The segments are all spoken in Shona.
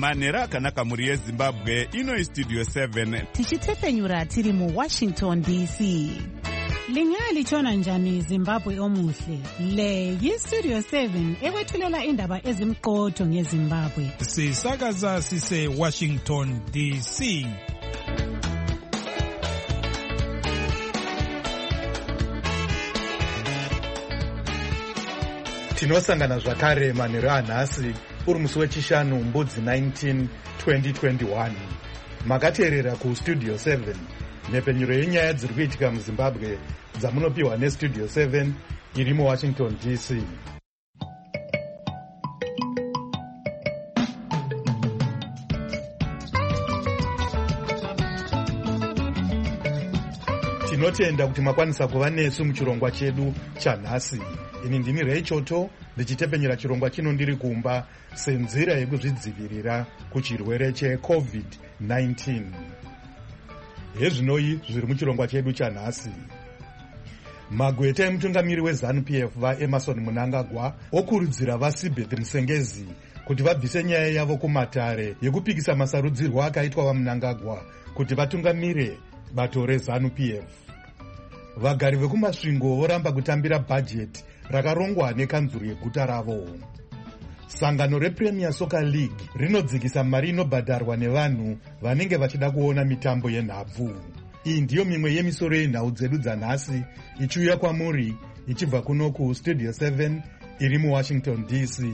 manhero akanaka mhuri yezimbabwe. Ino Studio 7 tichitepenyura tiri muWashington DC. Lingalitshona njani Zimbabwe omuhle? Le yiStudio 7 ekwethulela indaba ezimqotho ngeZimbabwe. Sisakaza sise Washington DC. Tinosangana zvakare manhero anhasi uri musi wechishanu mbudzi 19 2021. Makateerera kuStudio 7 nhepenyuro yenyaya dziri kuitika muZimbabwe dzamunopiwa neStudio 7 iri muWashington DC. Tinotenda kuti makwanisa kuva nesu muchirongwa chedu chanhasi. Ini ndini Reichoto ndichitepenyera chirongwa chino ndiri kumba senzira yekuzvidzivirira kuchirwere cheCovid-19. Hezvinoi zviri muchirongwa chedu chanhasi. Magweta emutungamiri weZANU-PF vaEmerson Mnangagwa okurudzira vaSibeth Musengezi kuti vabvise nyaya yavo kumatare yekupikisa masarudzirwo akaitwa vaMnangagwa kuti vatungamire bato reZANU-PF. Vagari vekumasvingo voramba kutambira bhajeti rakarongwa nekanzuru yeguta ravo. Sangano rePremier Soccer League rinodzikisa mari inobhadharwa nevanhu vanenge vachida kuona mitambo yenhabvu. Iyi ndiyo mimwe yemisoro yenhau dzedu dzanhasi ichiuya kwamuri ichibva kuno kuStudio 7 iri muWashington DC.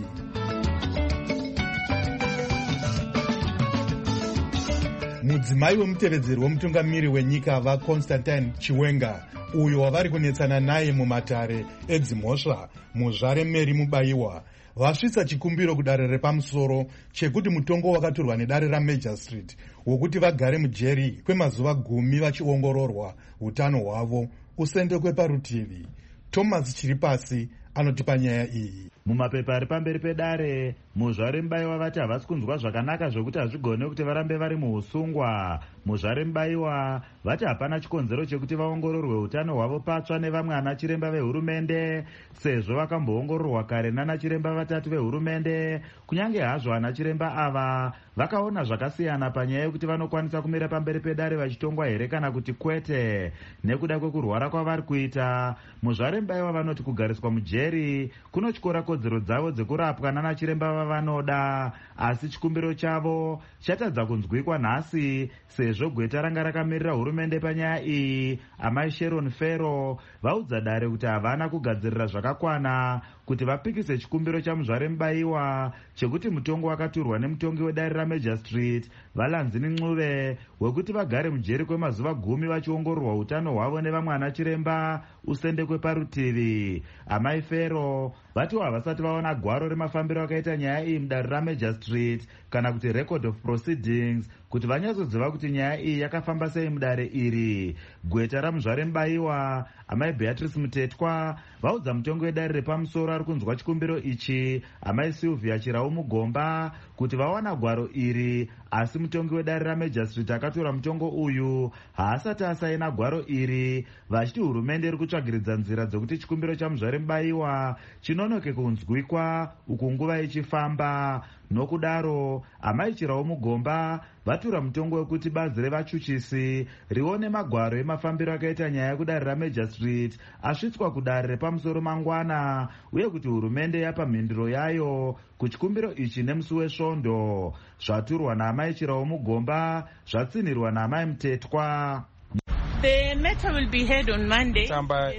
Mudzimai wemutevedzeri womutungamiri wenyika vaConstantine Chiwenga, uyo wavari kunetsana naye mumatare edzimhosva muzvare Mary Mubayiwa, vasvitsa chikumbiro kudare repamusoro chekuti mutongo wakatorwa nedare raMajor Street wokuti vagare mujeri kwemazuva 10 vachiongororwa utano hwavo usendekwe parutivi. Thomas Chiripasi anotipa nyaya iyi. Mumapepa ari pamberi pedare, muzvare Mubayiwa vati havasi kunzwa zvakanaka zvokuti hazvigone kuti varambe vari muusungwa. Muzvare Mubayiwa vati hapana chikonzero chekuti vaongororwe utano hwavo patsva nevamwe anachiremba vehurumende, sezvo vakamboongororwa kare nanachiremba vatatu vehurumende. Kunyange hazvo anachiremba ava vakaona zvakasiyana panyaya yekuti vanokwanisa kumira pamberi pedare vachitongwa here kana kuti kwete. Nekuda kwekurwara kwavari kuita, muzvare Mubayiwa vanoti kugariswa mujeri kunotyora kodzero dzavo dzekurapwa nanachiremba vavanoda, asi chikumbiro chavo chatadza kunzwikwa nhasi sezvo gweta ranga rakamirira hurumende panyaya iyi, amai Sharon Fero, vaudza dare kuti havana kugadzirira zvakakwana kuti vapikise chikumbiro chamuzvare Mubayiwa chekuti mutongo wakaturwa nemutongi wedare raMajor Street Valanzini Ncube wekuti vagare mujeri kwemazuva 10 vachiongororwa utano hwavo nevamwe anachiremba usendekwe parutivi. Amai Fero vati havasati vaona gwaro remafambiro akaita nyaya iyi mudare raMajor Street kana kuti record of proceedings kuti vanyatsoziva kuti nyaya iyi yakafamba sei mudare iri. Gweta ramuzvare Mubayiwa, amai Beatrice Mutetwa, vaudza mutongo wedare repamusoro ari kunzwa chikumbiro ichi, amai Sylvia Chirau Mugomba, kuti vawana gwaro iri, asi mutongi wedare raMajor Street akatora mutongo uyu haasati asaina gwaro iri, vachiti hurumende iri kutsvagiridza nzira dzokuti chikumbiro chamuzvare Mubayiwa chinonoke kunzwikwa uku nguva ichifamba. Nokudaro amai Chirau Mugomba vatura mutongo wekuti bazi revachuchisi rione magwaro emafambiro akaita nyaya yekudare raMajor Street asvitswa kudare repamusoro mangwana, uye kuti hurumende yapa mhinduro yayo kuchikumbiro ichi nemusi wesvondo. Zvaturwa naamai Chirau Mugomba zvatsinirwa naamai Mutetwa. The matter will be heard on Monday. Tsamba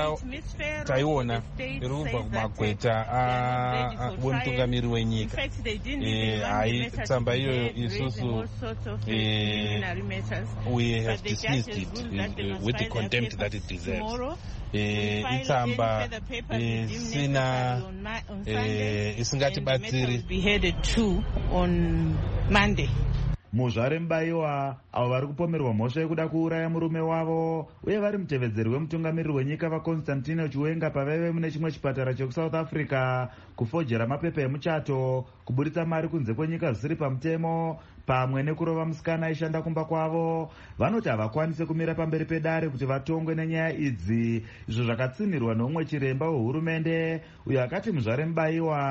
taiona iri kubva kumagweta wemutungamiri wenyika. Hai, tsamba iyoyo isusu we have dismissed it with the contempt that it deserves. Itsamba isina isingatibatsiri. Be headed to on Monday. Muzvare Mubayiwa avo vari kupomerwa mhosva yekuda kuuraya murume wavo uye vari mutevedzeri wemutungamiriri wenyika vaConstantine Chiwenga pavaive mune chimwe chipatara chekuSouth Africa kufojera mapepa emuchato, kuburitsa mari kunze kwenyika zvisiri pamutemo, pamwe nekurova musikana aishanda kumba kwavo. Vanoti havakwanise kumira pamberi pedare kuti vatongwe nenyaya idzi, izvo zvakatsinirwa nomumwe chiremba wehurumende uyo akati muzvare Mubayiwa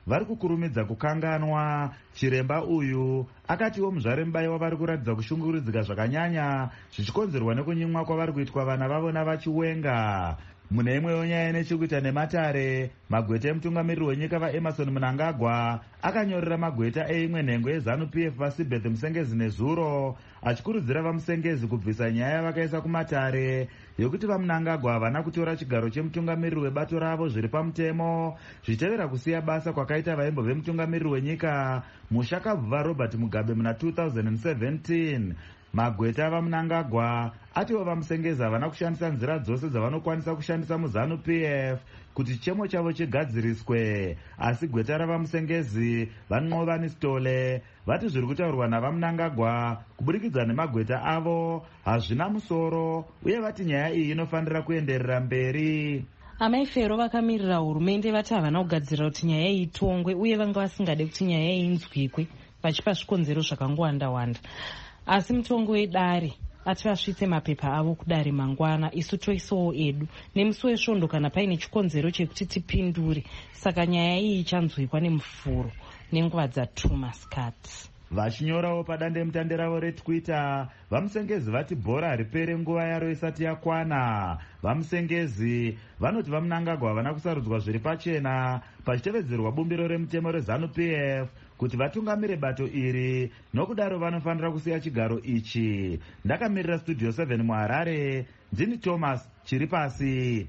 vari kukurumidza kukanganwa. Chiremba uyu akatiwo muzvarembaiwa vari kuratidza kushungurudzika zvakanyanya zvichikonzerwa nekunyimwa kwavari kuitwa vana vavona vachiwenga. Mune imwewo nyaya nechekuita nematare, magweta emutungamiriri wenyika vaEmmerson Mnangagwa akanyorera magweta eimwe nhengo yeZANU-PF vaSibeth Musengezi nezuro achikurudzira vamusengezi kubvisa nyaya yavakaisa kumatare yokuti vaMnangagwa havana kutora chigaro chemutungamiriri webato ravo zviri pamutemo, zvichitevera kusiya basa kwakaita vaimbove mutungamiriri wenyika Mushakabva Robert Mugabe muna 2017. Magweta vaMnangagwa atiwo vamusengezi havana kushandisa nzira dzose dzavanokwanisa kushandisa muZANU-PF kuti chemo chavo chigadziriswe, asi gweta ravamusengezi vaNqovani Stole vati zviri kutaurwa navaMnangagwa kuburikidza nemagweta avo hazvina musoro, uye vati nyaya iyi inofanira kuenderera mberi. Amai Fero vakamirira hurumende vati havana kugadzirira kuti nyaya iyi itongwe, uye vanga vasingade kuti nyaya iyi inzwikwe vachipa zvikonzero zvakangowanda-wanda. Asi mutongo wedare ati vasvitse mapepa avo kudare mangwana, isu toisawo edu nemusi wesvondo kana paine chikonzero chekuti tipindure. Saka nyaya iyi ichanzwikwa nemufuro nenguva dza2 masikati. Vachinyorawo padandemutande ravo reTwitter, vamusengezi vati bhora haripere nguva yaro isati yakwana. Vamusengezi vanoti vaMnangagwa havana kusarudzwa zviri pachena pachitevedzerwa bumbiro remutemo reZANU-PF kuti vatungamire bato iri, nokudaro vanofanira kusiya chigaro ichi. Ndakamirira Studio 7 muHarare, ndini Thomas chiri pasi.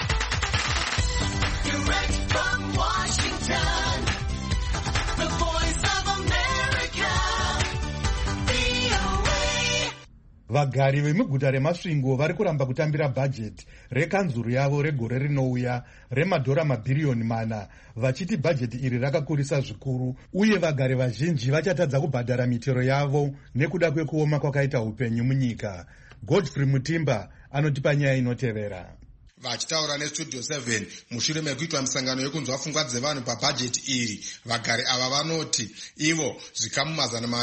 Vagari vemuguta reMasvingo vari kuramba kutambira bhajeti rekanzuru yavo regore rinouya remadhora mabhiriyoni 4, vachiti bhajeti iri rakakurisa zvikuru, uye vagari vazhinji vachatadza kubhadhara mitero yavo nekuda kwekuoma kwakaita upenyu munyika. Godfrey Mutimba anotipa nyaya inotevera. Vachitaura neStudio 7 mushure mekuitwa misangano yekunzwa pfungwa dzevanhu pabhajeti iri, vagari ava vanoti ivo zvikamu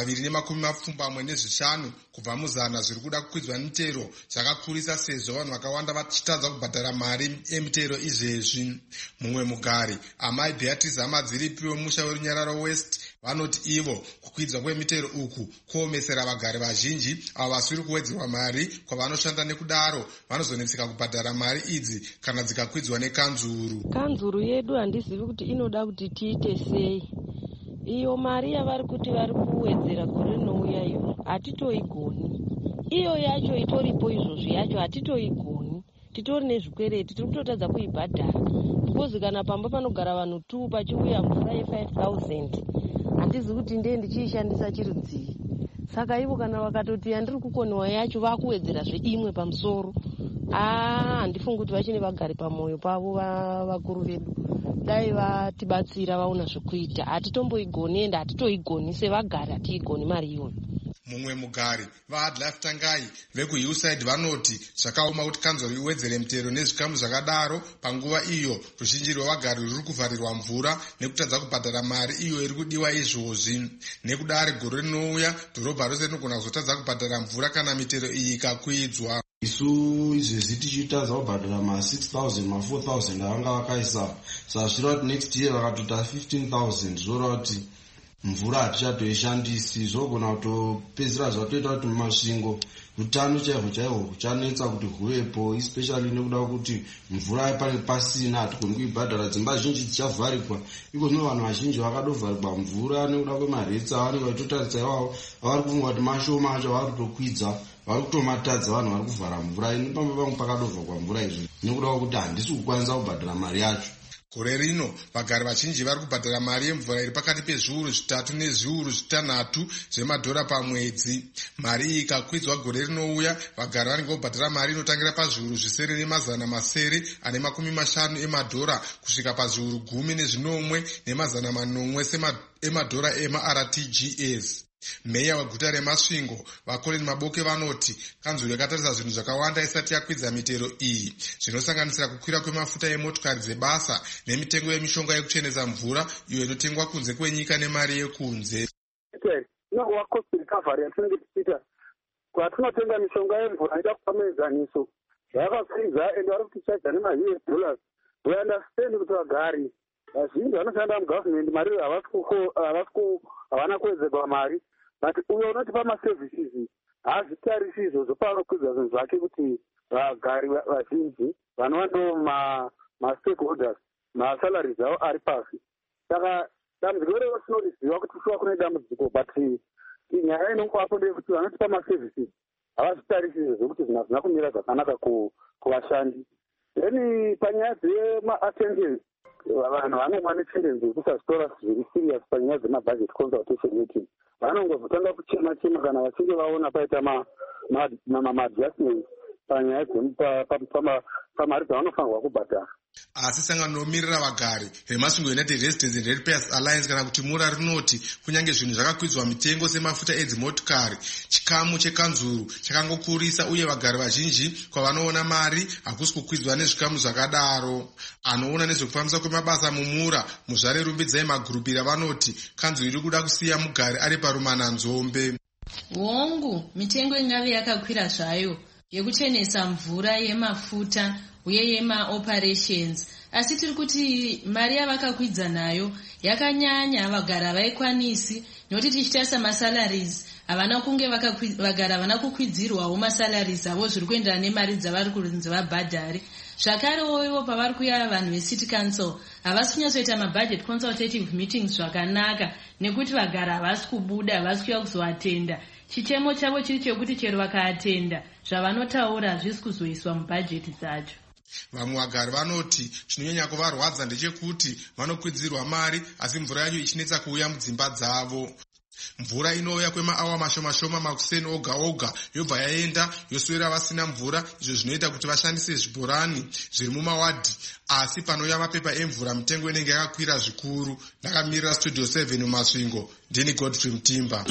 275 kubva muzana zviri kuda kukwidzwa mitero zvakakurisa sezvo vanhu vakawanda vachitadza kubhadhara mari emitero izvezvi. Mumwe mugari, amai Beatrice Amadziripi wemusha weRunyararo West, vanoti ivo kukwidzwa kwemitero uku kuomesera vagari vazhinji avo vasiri kuwedzerwa mari kwavanoshanda, nekudaro vanozonetseka kubhadhara mari idzi kana dzikakwidzwa nekanzuru. Kanzuru yedu handizivi kuti inoda kuti tiite sei. Iyo mari yavari kuti vari kuwedzera gore rinouya iyo hatitoigoni. Iyo yacho itoripo izvozvi yacho hatitoigoni. Titori nezvikwereti tiri kutotadza kuibhadhara. Because kana pamba panogara vanhu 2 pachiuya mvura ye5,000 handizi kuti ndiye ndichiishandisa chirudzii. Saka ivo kana vakatoti handiri kukoniwa yacho vakuwedzera zveimwe pamusoro, handifungi kuti vachine vagari pamwoyo pavo vakuru vedu. Dai vatibatsira vaona zvekuita. Hatitomboigoni ende hatitoigoni sevagari, hatiigoni mari iyoyo. Mumwe mugari, vaAdlife Tangai vekuHillside vanoti zvakaoma kuti kanzuru iwedzere mitero nezvikamu zvakadaro panguva iyo ruzhinji rwevagari ruri kuvharirwa mvura nekutadza kubhadhara mari iyo iri kudiwa izvozvi. Nekudare gore rinouya dhorobha rose rinogona kuzotadza kubhadhara mvura kana mitero iyi ikakwidzwa. Isu izvezvi tichitadza kubhadhara ma6,000 ma4,000 avanga vakaisa, sazvira kuti next year vakatota 15,000 zvoreva kuti mvura hatichatoishandisi. Zvogona kutopedzera zvatoita kuti mumasvingo utano chaihwo huchanetsa kuti huvepo, especially nekuda kuti mvura pane pasina, hatigoni kuibhadhara. Dzimba zhinji dzichavharikwa, iko zvino vanhu vazhinji vakadovharikwa mvura nekuda kwemaretsa avanenge vachitotaridza ivavo avari kufunga kuti mashoma acho vari kutokwidza, vari kutomatadza vanhu vari kuvhara mvura. Ini pamba pangu pakadovharwa mvura izvi nekuda kwekuti handisi kukwanisa kubhadhara mari yacho. Gore rino vagari vazhinji vari kubhadhara mari yemvura iri pakati pezviuru 3 nezviuru 6 zvemadhora pamwedzi. Mari iyi ikakwidzwa gore rinouya, vagari vanenge vobhadhara mari inotangira pazviuru 950 emadhora kusvika pazviuru 10,900 emadhora emaRTGS. Meya weguta reMasvingo vaColin Maboke vanoti kanzuru yakatarisa zvinhu zvakawanda isati yakwidza mitero iyi, zvinosanganisira kukwira kwemafuta emotokari dzebasa nemitengo yemishonga yekuchenesa mvura iyo inotengwa kunze kwenyika nemari yekunze. Inowa cost recovery yatinenge tichiita kwatinotenga mishonga yemvura ida kupa muenzaniso yakakwidza ende vari kutichaja nemaUS dollars. We understand kuti vagari vazhinji vanoshanda mugavhmendi mari havana kuwedzerwa mari, but uyo unotipa maservices hazvitarisi izvozvo paanokwidza zvinhu zvake kuti vagari vazhinji vanova ndo mastakeholders masalaries avo ari pasi. Saka dambudziko revo tinoriziva kuti shuwa kune dambudziko, but nyaya inongovapo ndeyekuti vanotipa maservices havazvitarisi izvozvo kuti zvinhu hazvina kumira zvakanaka kuvashandi. Then panyaya dzema-attendance, vanhu vanomwa netendence yekusazvitora zviri serious panyaya dzemabudget consultation meeting. Vanongozotanga kuchema-chema kana vachinge vaona paita ma-adjustments panyaya pamari dzavanofanirwa kubhadhara. Asi sangano nomiririra vagari remasvingo United Residents and Ratepayers Alliance kana kuti mura rinoti kunyange zvinhu zvakakwidzwa mitengo semafuta edzimotokari, chikamu chekanzuru chakangokurisa uye vagari vazhinji kwavanoona mari hakusi kukwidzwa nezvikamu zvakadaro. Anoona nezvekufambisa kwemabasa mumura muzvare rumbidzai magurupira vanoti kanzuru iri kuda kusiya mugari ari parumana nzombe. Hongu, mitengo ingave yakakwira zvayo yekuchenesa mvura, yemafuta uye yema-operations, asi tiri kuti mari yavakakwidza nayo yakanyanya vagara havaikwanisi, nokuti tichitarisa masalaries havana kunge vagara havana kukwidzirwawo masalaries avo zviri kuenderana nemari dzavari kunzi vabhadhari. Zvakarewo ivo pavari kuya vanhu vecity council havasi kunyatsoita mabudget consultative meetings zvakanaka, nekuti vagara havasi kubuda, havasi kuya kuzoatenda. Chichemo chavo chiri chekuti chero vakaatenda zvavanotaura hazvisi kuzoiswa mubhajeti dzacho. Vamwe vagari vanoti chinonyanya kuvarwadza ndechekuti vanokwidzirwa mari asi mvura yacho ichinetsa kuuya mudzimba dzavo. Mvura inouya kwemaawa mashoma makuseni oga oga yobva yaenda yoswera vasina mvura, izvo zvinoita kuti vashandise zvibhorani zviri mumawadhi. Asi panouya mapepa emvura mitengo inenge yakakwira zvikuru. Ndakamirira Studio 7 mumasvingo, ndini Godfrey Mutimba.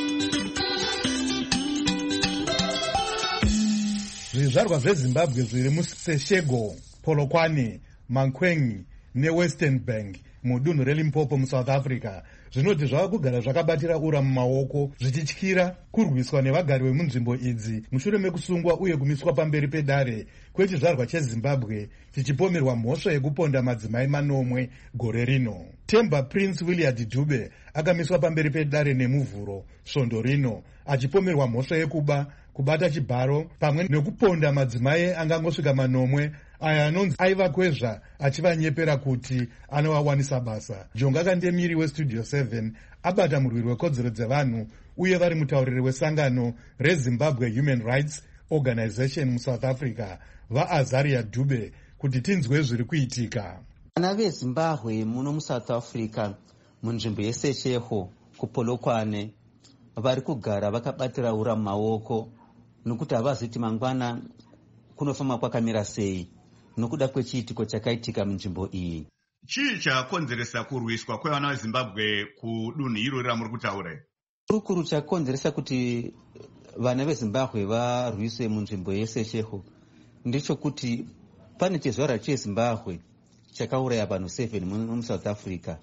Zvizvarwa zveZimbabwe zviri muSeshego, Polokwane, Mankwengi neWestern Bank mudunhu reLimpopo muSouth Africa zvinoti zvava kugara zvakabatira ura mumaoko zvichityira kurwiswa nevagari vemunzvimbo idzi mushure mekusungwa uye kumiswa pamberi pedare kwechizvarwa cheZimbabwe chichipomerwa mhosva yekuponda madzimai manomwe gore rino. Temba Prince Williard Dube akamiswa pamberi pedare nemuvhuro svondo rino achipomerwa mhosva yekuba, kubata chibharo pamwe nekuponda madzimai angangosvika manomwe aya anonzi aivakwezva achivanyepera kuti anovawanisa basa. Jonga Kandemiri weStudio 7 abata murwiri wekodzero dzevanhu uye vari mutauriri wesangano reZimbabwe Human Rights Organization muSouth Africa vaAzaria Dube kuti tinzwe zviri kuitika. Vana veZimbabwe muno muSouth Africa munzvimbo yeSeshego kuPolokwane vari kugara vakabatira ura mumaoko nokuti havaziti mangwana kunofamba kwakamira sei nokuda kwechiitiko chakaitika munzvimbo iyi. Chii chakonzeresa kurwiswa kwevana veZimbabwe kudunhu irori ramuri kutaura? Kurukuru chakonzeresa kuti vana veZimbabwe varwiswe munzvimbo yeSeshego ndechokuti pane chizvarwa cheZimbabwe chakauraya vanhu 7 muno muSouth Africa,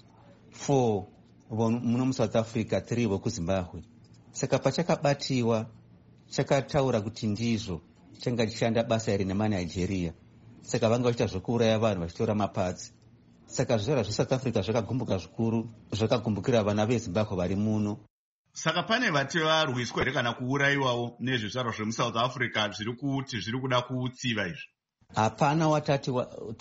4 muno muSouth Africa, 3 vokuZimbabwe. Saka pachakabatiwa chakataura kuti ndizvo changa chishanda basa iri nemanigeria, saka vanga vachiita zvokuuraya vanhu vachitora mapadzi. Saka zvizvarwa zveSouth Africa zvakagumbuka zvikuru, zvakagumbukira vana veZimbabwe vari muno. Saka pane vati varwiswa here kana kuurayiwawo nezvizvarwa zvemuSouth Africa zviri kuti zviri kuda kutsiva izvi? Hapana watati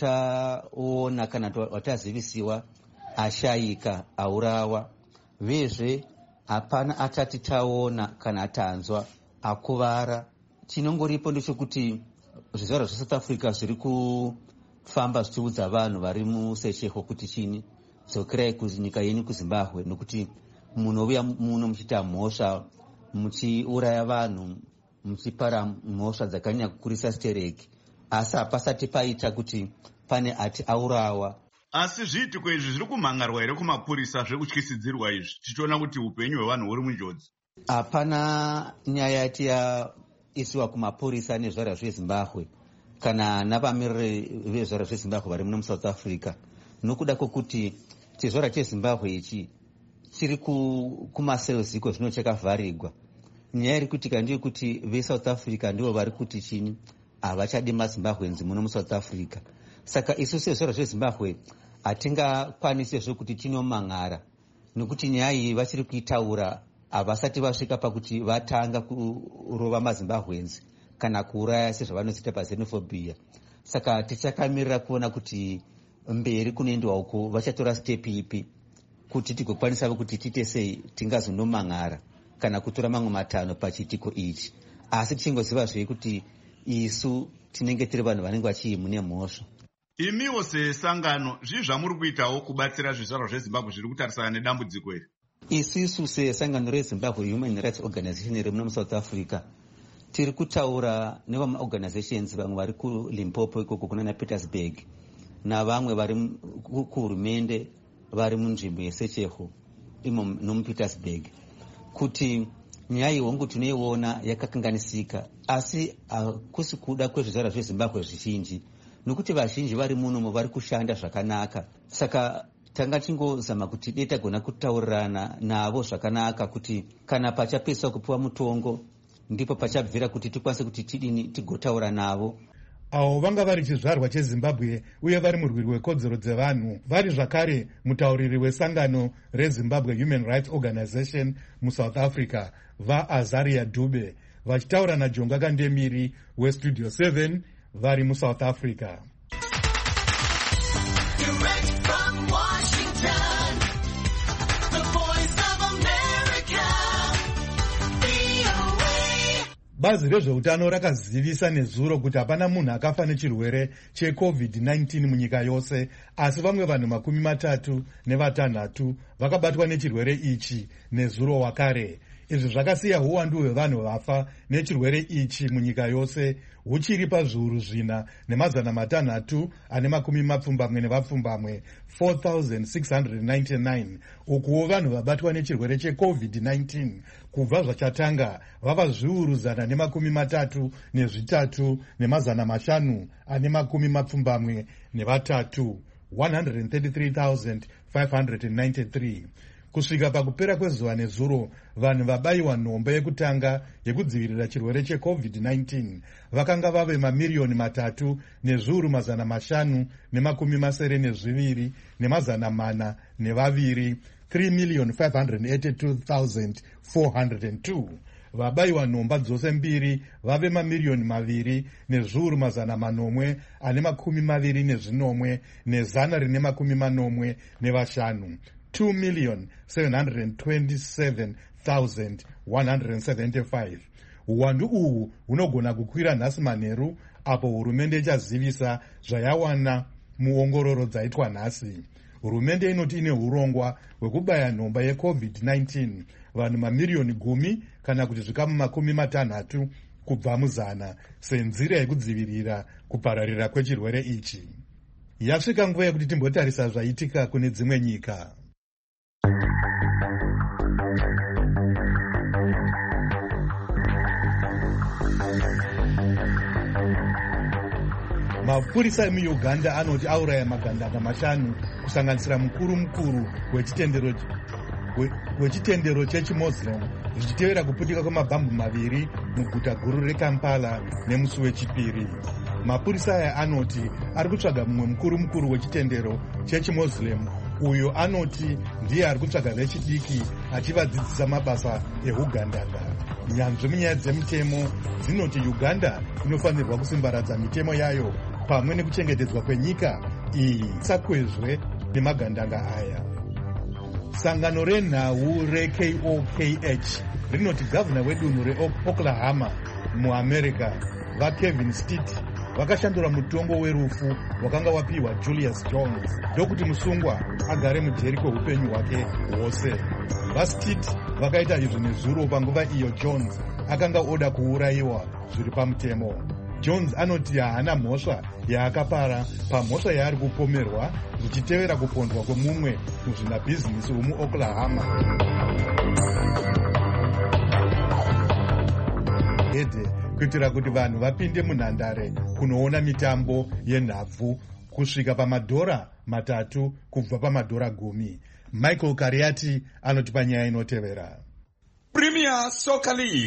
taona kana watazivisiwa ashayika aurawa, vezve hapana atati taona kana tanzwa akuvara. Chinongoripo ndechekuti zvizvarwa zveSouth Africa zviri kufamba zvichiudza vanhu vari muSeshego kuti chini, dzokerai kunyika yenyu kuZimbabwe nokuti munouya muno muchiita mhosva, muchiuraya vanhu, muchipara mhosva dzakanyanya kukurisa stereki, asi hapasati paita kuti pane ati aurawa. Asi zviitiko izvi zviri kumhangarwa here kumapurisa zvekutyisidzirwa izvi, tichiona kuti upenyu hwevanhu huri munjodzi? Hapana nyaya yati yaisiwa kumapurisa nezvara zveZimbabwe kana navamiriri vezvara zveZimbabwe vari muno muSouth Africa, nokuda kwokuti chizvara cheZimbabwe ichi chiri kumaselziko zvino chakavharirwa. Nyaya iri kuitika ndeyekuti veSouth Africa ndivo vari kuti chini, havachadi maZimbabwenzi muno muSouth Africa. Saka isu sezvara zveZimbabwe hatingakwanisezvo kuti tinomang'ara, nekuti nyaya iyi vachiri kuitaura havasati vasvika pakuti vatanga kurova mazimbabwenzi kana kuuraya sezvavanoziita paxenophobia. Saka tichakamirira kuona kuti mberi kunoendwa uko vachatora step ipi kuti tigokwanisavo kuti tiite sei tingazonomang'ara kana kutora mamwe matano pachiitiko ichi, asi tichingoziva kuti isu tinenge tiri vanhu vanenge vachiimune mhosva. Imiwo sesangano zvii zvamuri kuitawo kubatsira zvizvarwa zvezimbabwe zviri kutarisana nedambudziko iri? Isisu sesangano rezimbabwe human rights organization iri muno muSouth Africa tiri kutaura nevamaorganizations vamwe vari kuLimpopo ikoko kunana Petersburg navamwe vari kuhurumende vari munzvimbo yeSecheho imo nomuPetersburg kuti nyaya ihongu tinoiona yakakanganisika, asi hakusi kuda kwezvizvarwa zvezimbabwe zvizhinji, nokuti vazhinji vari munomo vari kushanda zvakanaka. Saka tanga tingozama kuti dei tagona kutaurirana navo zvakanaka kuti kana pachapedziswa kupiwa mutongo ndipo pachabvira kuti tikwanise kuti tidini tigotaura navo. Avo vanga vari chizvarwa cheZimbabwe uye vari murwiri wekodzero dzevanhu, vari zvakare mutauriri wesangano reZimbabwe Human Rights Organization muSouth Africa vaAzaria Dube, vachitaura naJonga Kandemiri weStudio 7 vari muSouth Africa. Bazi rezveutano rakazivisa nezuro kuti hapana munhu akafa nechirwere cheCovid-19 munyika yose, asi vamwe vanhu 36 vakabatwa nechirwere ichi nezuro wakare. Izvi zvakasiya uwandu hwevanhu vafa nechirwere ichi munyika yose huchiri pazviuru 4,620 4,699, ukuwo vanhu vabatwa nechirwere cheCovid-19 kubva zvachatanga vava zviuru 133 573 133,593. Kusvika pakupera kwezuva nezuro, vanhu vabayiwa nhombo yekutanga yekudzivirira chirwere cheCovid-19 vakanga vave 3,572,402, 3,582,402. Vabayiwa nhomba dzose mbiri vave 2,821,125 2,727,175. Uwandu uhu hunogona kukwira nhasi manheru apo hurumende ichazivisa zvayawana muongororo dzaitwa nhasi. Hurumende inoti ine urongwa hwekubaya nhomba yeCovid-19 vanhu 10,000,000 kana kuti zvikamu 60 kubva muzana senzira yekudzivirira kupararira kwechirwere ichi. Yasvika nguva yekuti timbotarisa zvaitika kune dzimwe nyika. Mapurisa emuUganda anoti auraya magandanga 5 kusanganisira mukuru wechitendero chechiMuslim zvichitevera kuputika kwemabhambu 2 muguta guru reKampala nemusi wechipiri. Mapurisa aya anoti ari kutsvaga mumwe mukuru wechitendero chechiMuslim uyo anoti ndiye ari kutsvaga vechidiki achivadzidzisa mabasa ehugandanga. Nyanzvi munyaya dzemitemo dzinoti Uganda inofanirwa kusimbaradza mitemo yayo pamwe nekuchengetedzwa kwenyika iyi sakwezve nemagandanga aya. Sangano renhau reKOKH rinoti gavhuna wedunhu reOklahoma muAmerica vaKevin Stitt vakashandura mutongo werufu wakanga wapiwa Julius Jones ndokuti musungwa agare mujeri kweupenyu hwake hwose. VaStitt vakaita izvi nezuro panguva iyo Jones akanga oda kuurayiwa zviri pamutemo. Jones anoti haana mhosva yaakapara pamhosva yaari kupomerwa zvichitevera kupondwa kwemumwe muzvinabhizinisi womuOklahoma. Kuitira kuti vanhu vapinde munhandare kunoona mitambo yenhabvu kusvika $3 kubva $10. Michael Kariati anoti panyaya inotevera. Premier Soccer League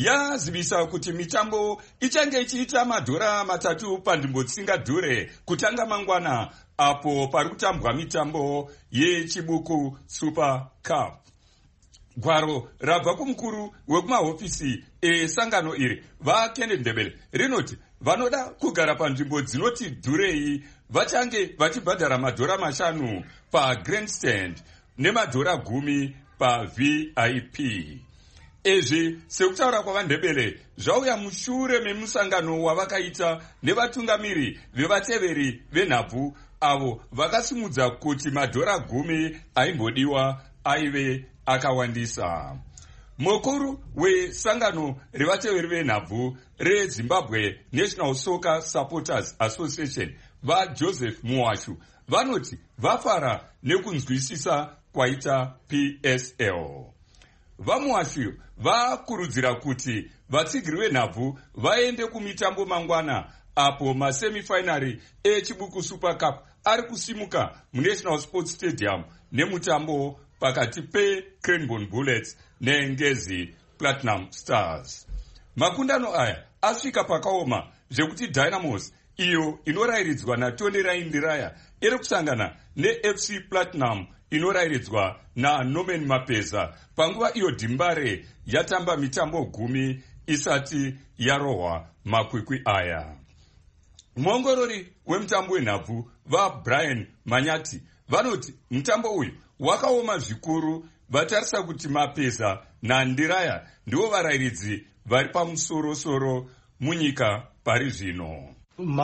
yazivisa kuti mitambo ichange ichiita madhora 3 panzvimbo dzisingadhure kutanga mangwana, apo pari kutambwa mitambo yechibuku Super Cup. Gwaro rabva kumukuru wekumahofisi esangano iri vaKenneth Ndebele rinoti vanoda kugara panzvimbo dzinoti dhurei vachange vachibhadhara madhora 5 pagrandstand nemadhora 10 paVIP. Izvi sekutaura kwavaNdebele zvauya mushure memusangano wavakaita nevatungamiri vevateveri venhabvu avo vakasimudza kuti madhora 10 aimbodiwa aive akawandisa. Mukuru wesangano revateveri venhabvu reZimbabwe National Soccer Supporters Association vaJoseph Muwashu vanoti vafara nekunzwisisa kwaita PSL. VaMuwashu vakurudzira kuti vatsigiri venhabvu vaende kumitambo mangwana, apo masemifinari echibuku Super Cup ari kusimuka muNational Sports Stadium nemutambo pakati peCranbourne Bullets neNgezi Platinum Stars. Makundano aya asvika pakaoma zvekuti Dynamos, iyo inorayiridzwa naTony Raindiraya, iri kusangana neFC Platinum inorayiridzwa naNorman Mapeza panguva iyo Dimbare yatamba mitambo 10 isati yarohwa makwikwi aya. Muongorori wemutambo wenhabvu vaBrian Manyati vanoti mutambo uyu wakaoma zvikuru, vatarisa kuti Mapeza naNdiraya ndivo varayiridzi vari pamusoro-soro munyika pari zvino.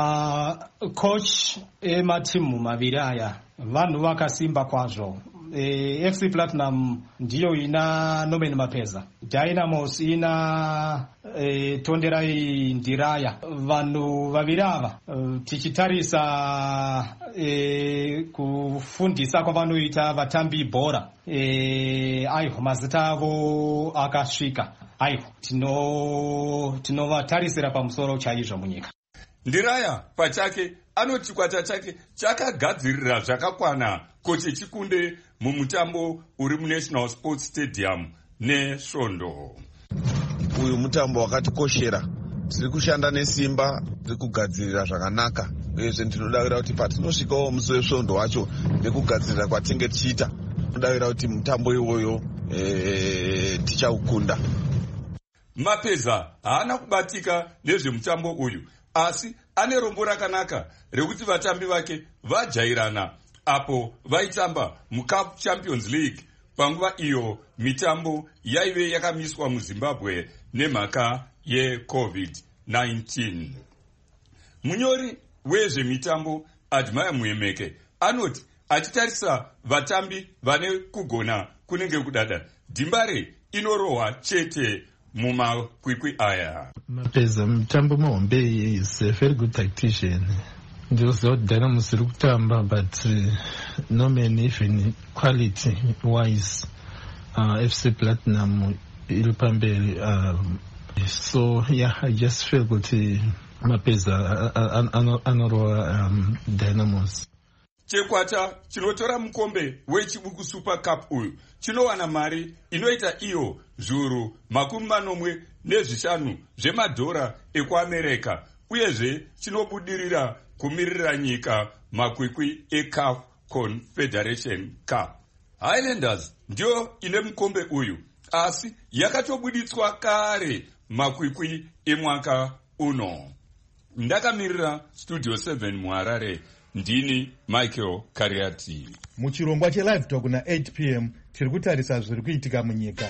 Macoach ematimu maviri aya vanhu vakasimba kwazvo. FC Platinum ndiyo ina Norman Mapeza, Dynamos ina Tonderai Ndiraya. Vanhu vaviri ava tichitarisa kufundisa kwavanoita vatambi bhora, aiho mazita avo akasvika, aiho tinovatarisira pamusoro chaizvo munyika. Ndiraya pachake anoti kwata chake chakagadzirira zvakakwana kuti chikunde mumutambo uri muNational Sports Stadium neSvondo. Uyu mutambo wakatikoshera, tiri kushanda nesimba, tiri kugadzirira zvakanaka, uyezve ndinodavira kuti patinosvikawo musi weSvondo wacho nekugadzirira kwatinge tichiita, ndinodavira kuti mutambo iwoyo tichaukunda. Mapeza haana kubatika nezvemutambo uyu, asi ane rombo rakanaka rekuti vatambi vake vajairana apo vaitamba muCup Champions League panguva iyo mitambo yaive yakamiswa muZimbabwe nemhaka yeCovid-19. Munyori wezvemitambo Admire Muemeke anoti achitarisa vatambi vane kugona kunenge kudada, Dimbare inorohwa chete mumakwikwi aya. Mapeza mutambo mahombe is a very good tactician. Ndinoziva kuti Dynamos iri kutamba, but Norman even quality wise FC Platinum iri pamberi. So yeah, I just feel kuti Mapeza anorohwa Dynamos. Chekwata chinotora mukombe wechibuku Super Cup uyu chinowana mari inoita iyo zviuru 50 zvemadhora ekuAmerika, uyezve chinobudirira kumirira nyika makwikwi eCAF Confederation Cup. Highlanders ndio ine mukombe uyu, asi yakatobuditswa kare makwikwi emwaka uno. Ndakamirira Studio 7 muHarare, ndini Michael Kariati. Muchirongwa cheLive Talk na 8 p.m. tiri kutarisa zviri kuitika munyika.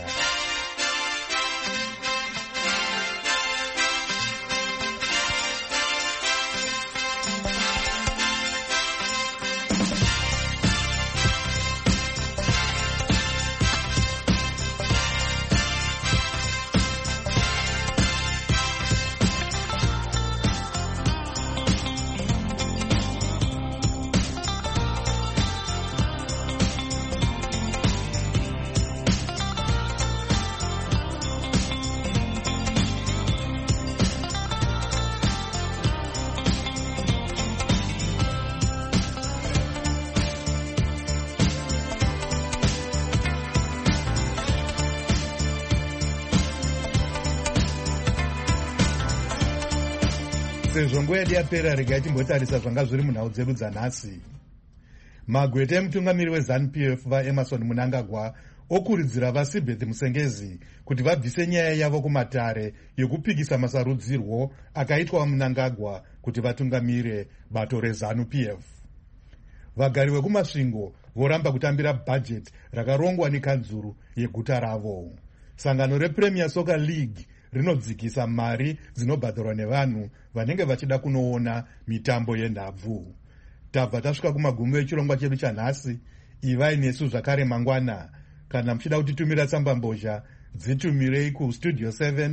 sezvo nguva yedu yapera, regai timbotarisa zvanga zviri munhau dzedu dzanhasi. Magweta emutungamiri weZANU-PF vaEmerson Mnangagwa okurudzira vaSibeth Musengezi kuti vabvise nyaya yavo kumatare yekupikisa masarudzirwo akaitwa Mnangagwa kuti vatungamire bato reZANU-PF. Vagari vekumasvingo voramba kutambira bhajeti rakarongwa nekanzuru yeguta ravo. Sangano rePremier Soccer League rinodzikisa mari dzinobhadharwa nevanhu vanenge vachida kunoona mitambo yenhabvu. Tabva tasvika kumagumo echirongwa chedu chanhasi. Ivai nesu zvakare mangwana. Kana muchida kutitumira tsambambozha, dzitumirei kustudio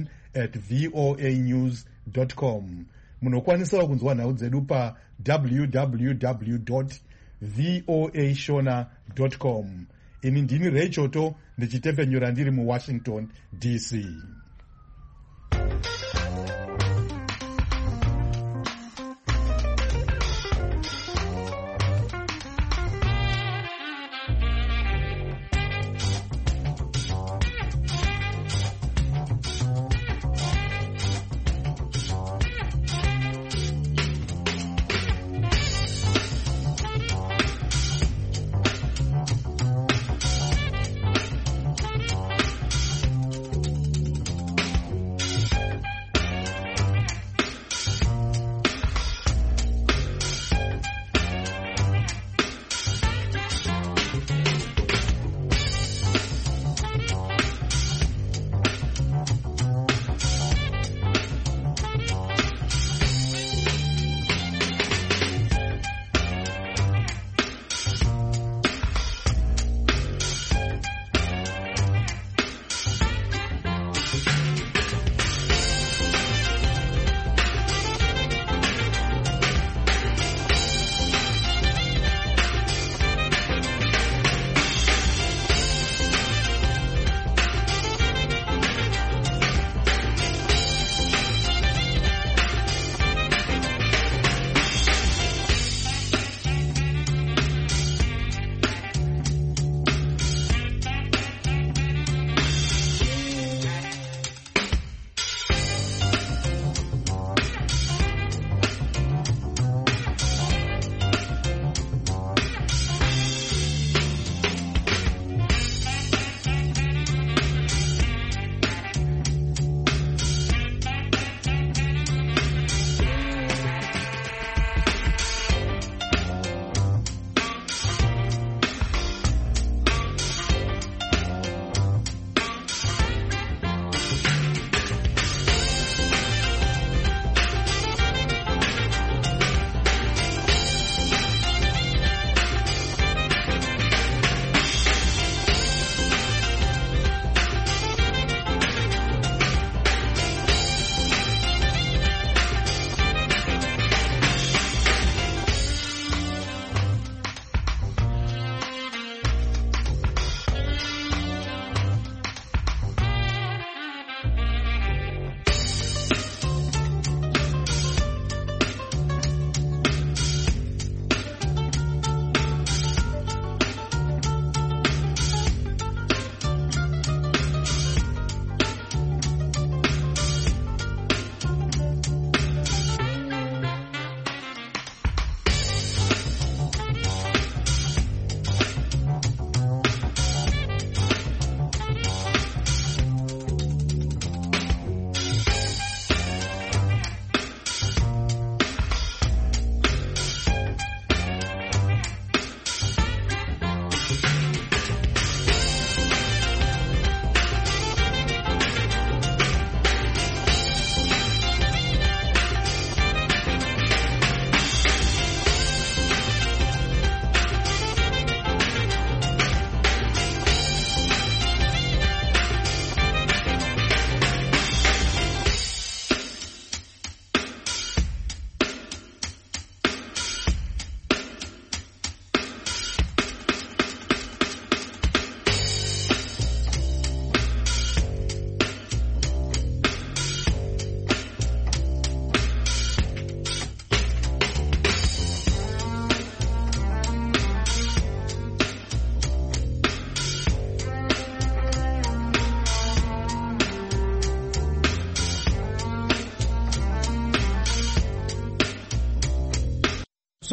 7@voanews.com. Munokwanisawo kunzwa nhau dzedu pa www.voashona.com. Ini ndini Ray Choto ndichitepfenyura ndiri muWashington DC.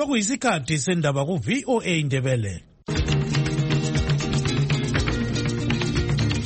sokuyisikhathi sendaba ku-VOA Ndebele.